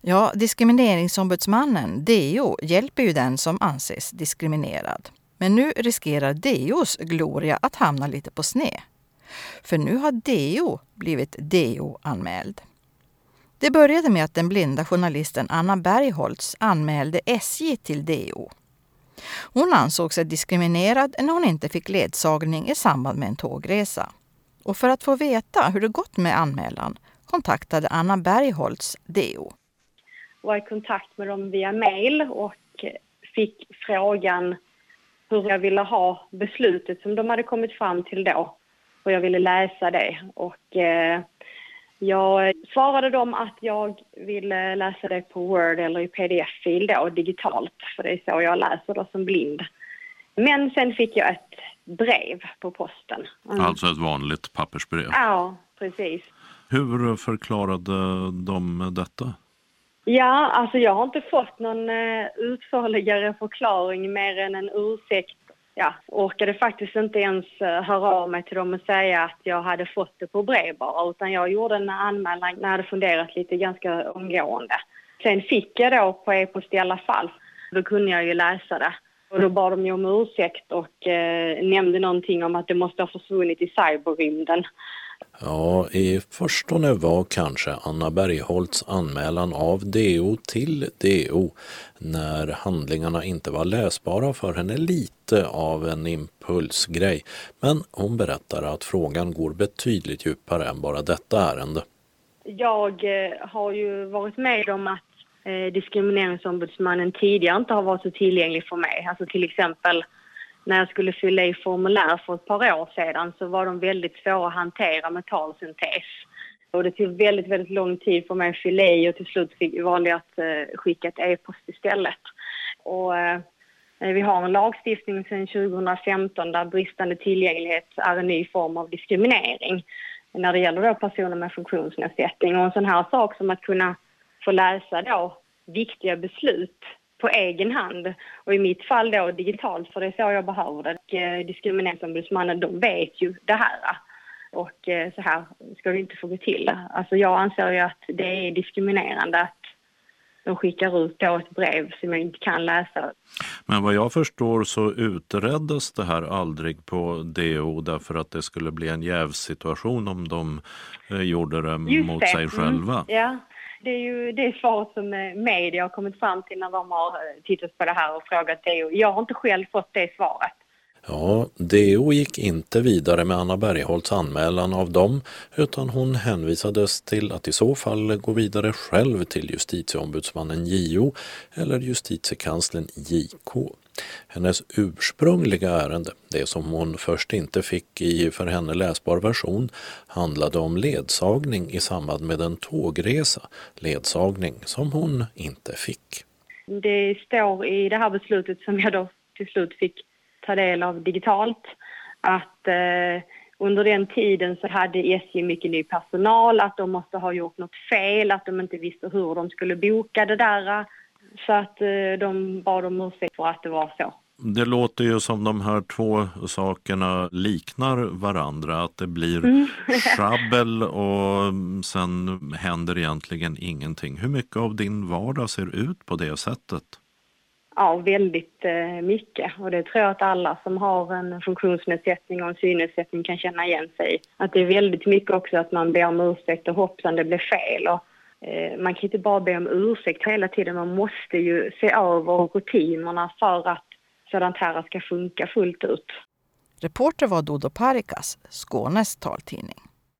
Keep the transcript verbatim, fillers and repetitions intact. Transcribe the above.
Ja, diskrimineringsombudsmannen, D O, hjälper ju den som anses diskriminerad. Men nu riskerar D O:s gloria att hamna lite på sned. För nu har D O blivit D O-anmäld. Det började med att den blinda journalisten Anna Bergholtz anmälde S J till D O. Hon ansåg sig diskriminerad när hon inte fick ledsagning i samband med en tågresa. Och för att få veta hur det gått med anmälan kontaktade Anna Bergholtz D O. Jag var i kontakt med dem via mail och fick frågan hur jag ville ha beslutet som de hade kommit fram till då. Och jag ville läsa det. Och eh, jag svarade dem att jag ville läsa det på Word eller i P D F-fil då, digitalt. För det är så jag läser det som blind. Men sen fick jag ett brev på posten. Mm. Alltså ett vanligt pappersbrev? Ja, precis. Hur förklarade de detta? Ja, alltså jag har inte fått någon uh, utförligare förklaring mer än en ursäkt. Ja, orkade faktiskt inte ens uh, höra av mig till dem och säga att jag hade fått det på brev bara. Utan jag gjorde en anmälan när jag hade funderat lite ganska omgående. Sen fick jag då på e-post i alla fall. Då kunde jag ju läsa det. Och då bad de ju om ursäkt och uh, nämnde någonting om att det måste ha försvunnit i cyberrymden. Ja, i förstone var kanske Anna Bergholtz anmälan av D O till D O när handlingarna inte var läsbara för henne lite av en impulsgrej. Men hon berättar att frågan går betydligt djupare än bara detta ärende. Jag eh, har ju varit med om att eh, diskrimineringsombudsmannen tidigare inte har varit så tillgänglig för mig. Alltså till exempel när jag skulle fylla i formulär för ett par år sedan så var de väldigt svåra att hantera med talsyntes. Och det tog väldigt, väldigt lång tid för mig att fylla i och till slut fick valde jag att eh, skicka ett e-post istället. Och eh, vi har en lagstiftning sedan tjugohundrafemton där bristande tillgänglighet är en ny form av diskriminering när det gäller då personer med funktionsnedsättning. Och en sån här sak som att kunna få läsa då viktiga beslut på egen hand. Och i mitt fall då digitalt, för det är så jag behöver det. Och, eh, diskrimineringsombudsmannen, de vet ju det här. Och eh, så här ska det inte få gå till. Alltså jag anser ju att det är diskriminerande att de skickar ut då ett brev som jag inte kan läsa. Men vad jag förstår så utreddes det här aldrig på D O därför att det skulle bli en jävsituation om de eh, gjorde det Just mot det. sig själva. Mm, ja. Det är ju det svaret som media har kommit fram till när de har tittat på det här och frågat D O. Jag har inte själv fått det svaret. Ja, D O gick inte vidare med Anna Bergholtz anmälan av dem utan hon hänvisades till att i så fall gå vidare själv till justitieombudsmannen J O eller justitiekanslern J K. Hennes ursprungliga ärende, det som hon först inte fick i för henne läsbar version, handlade om ledsagning i samband med en tågresa, ledsagning som hon inte fick. Det står i det här beslutet som jag då till slut fick ta del av digitalt att eh, under den tiden så hade S J mycket ny personal, att de måste ha gjort något fel, att de inte visste hur de skulle boka det där. Så att eh, de bad om ursäkt för att det var så. Det låter ju som de här två sakerna liknar varandra, att det blir mm. schabbel och sen händer egentligen ingenting. Hur mycket av din vardag ser ut på det sättet? Ja, väldigt eh, mycket. Och det tror jag att alla som har en funktionsnedsättning och en synnedsättning kan känna igen sig i. Att det är väldigt mycket också att man ber om ursäkt och hoppsan det blev fel. Och, eh, man kan inte bara be om ursäkt hela tiden. Man måste ju se över rutinerna för att sådant här ska funka fullt ut. Reporter var Dodo Parikas, Skånes taltidning.